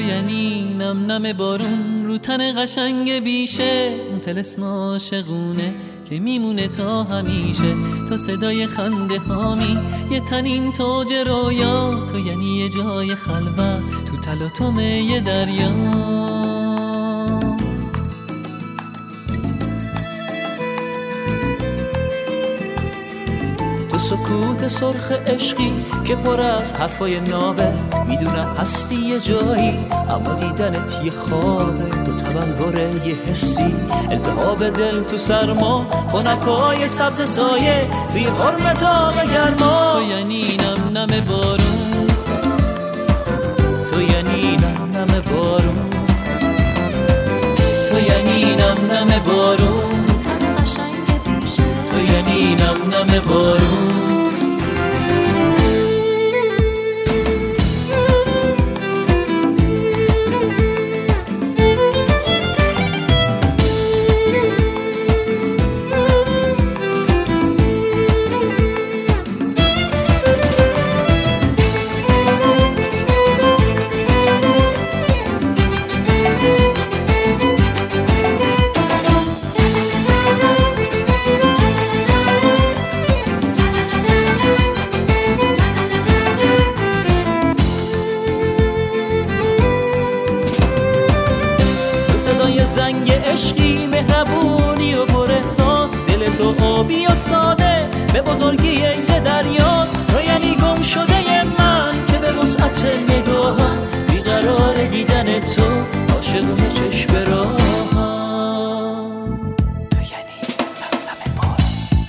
یعنی نم نم بارون رو تن قشنگ بیشه، اون طلسم عاشقونه که میمونه تا همیشه. تو صدای خنده هامی یه تنین تاج رویا، تو یعنی یه جای خلوت تو تلاطم یه دریا. تو سکوت سرخ عشقی که پر از حرفای نابه، میدونم هستی یه جایی اما دیدنت یه خوابه. تو تبلور یه حسی، التهاب دل تو سرما، خنکای سبز سایه توی حرم داغ گرما. تو یعنی نم نم بارون، تو یعنی نم نم بارون، تو یعنی نم نم بارون، تو یعنی نم نم بارون. صدای زنگ عشقی، مهربونی و پر احساس، دل تو آبی و ساده به بزرگی یه دریاست. تو یعنی گم شده من که به وسعت نگاهم بیقرار دیدن تو، عاشقونه چشم راهم. تو یعنی نم نم بارون،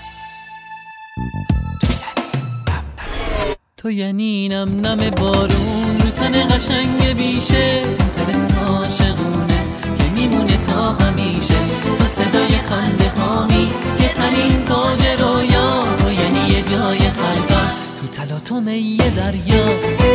تو یعنی نم نم بارون رو تن قشنگ بیشه، طلسم عاشقونه که میمونه تا همیشه. تو صدای خنده هامی یه تنین تاج رویا، تو یعنی یه جای خلوت تو تلاطم یه دریا.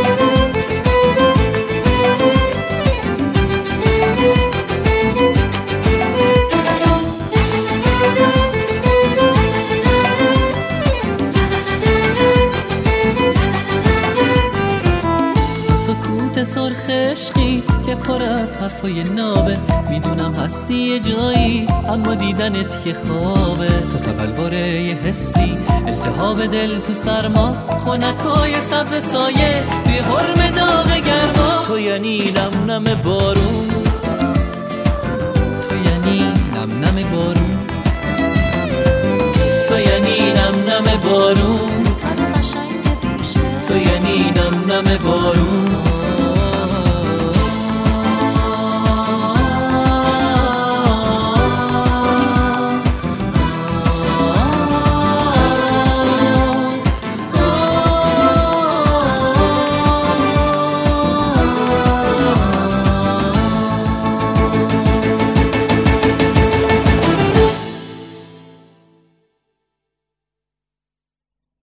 سکوت سرخ عشقی که پر از حرفای نابه، میدونم هستی یه جایی اما دیدنت یه خوابه. تو تبلور یه حسی، التهاب دل تو سرما، خنکای سبز سایه توی حرم داغ گرما. تو یعنی نم نم بارون، تو یعنی نم نم بارون، تو یعنی نم نم بارون، تو یعنی نم نم بارون.